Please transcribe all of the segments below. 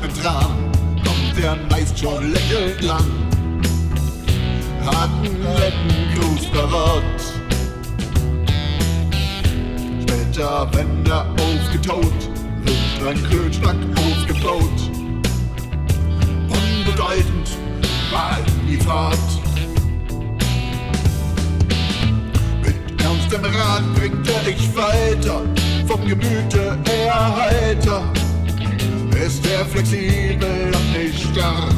Tram kommt er meist schon lächelnd lang, hat einen netten Gruß parat. Später, wenn er aufgetaut, wird ein Kühlschrank aufgebaut. Unbedeutend war die Fahrt. Mit ernstem Rat bringt er dich weiter, vom Gemüte eher heiter. Ist er flexibel und nicht starr.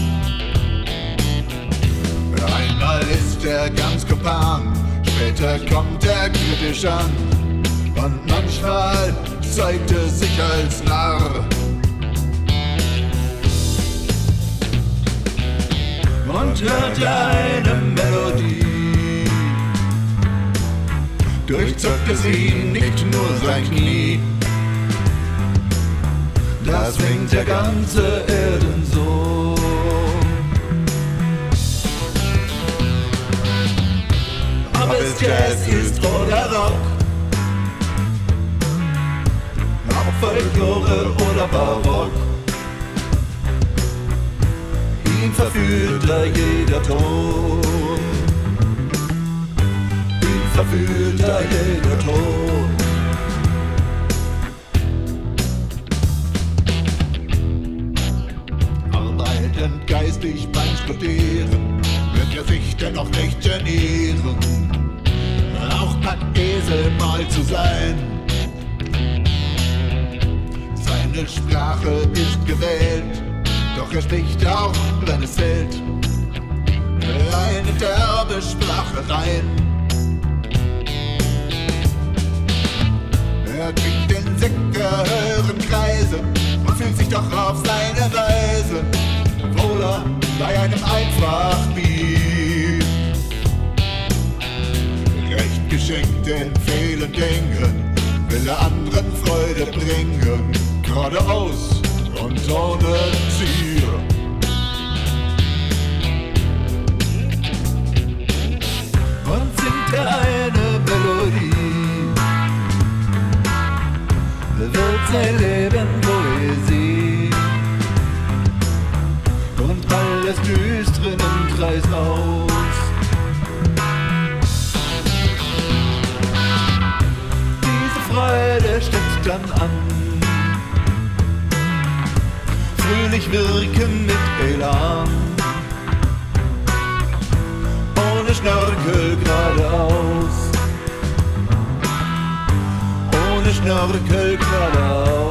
Einmal ist er ganz Kumpan, später kommt er kritisch an. Und manchmal zeigt er sich als Narr. Und hört eine Melodie, durchzuckt es ihn nicht nur sein Knie. Das winkt der ganze Erdensohn. Ob es Jazz ist oder Rock, ob Folklore oder Barock, ihn verführt da jeder Ton. Ihn verführt da jeder Ton. Arbeitend geistig beim Studieren wird er sich dennoch nicht genieren, auch kein Esel mal zu sein. Seine Sprache ist gewählt, doch er spricht auch, wenn es fällt, eine derbe Sprache rein. Er kriegt den Säcker höheren Kreise und fühlt sich doch auf seine Weise wohler bei einem Einfachbeat. Recht geschenkt in vielen Dingen will er anderen Freude bringen, geradeaus und ohne Ziel. Und singt er eine Melodie, wird sein Leben Poesie. Und alles Düstere im Kreis aus. Diese Freude steckt dann an, fröhlich wirken mit Elan, ohne Schnörkel geradeaus, ohne Schnörkel geradeaus.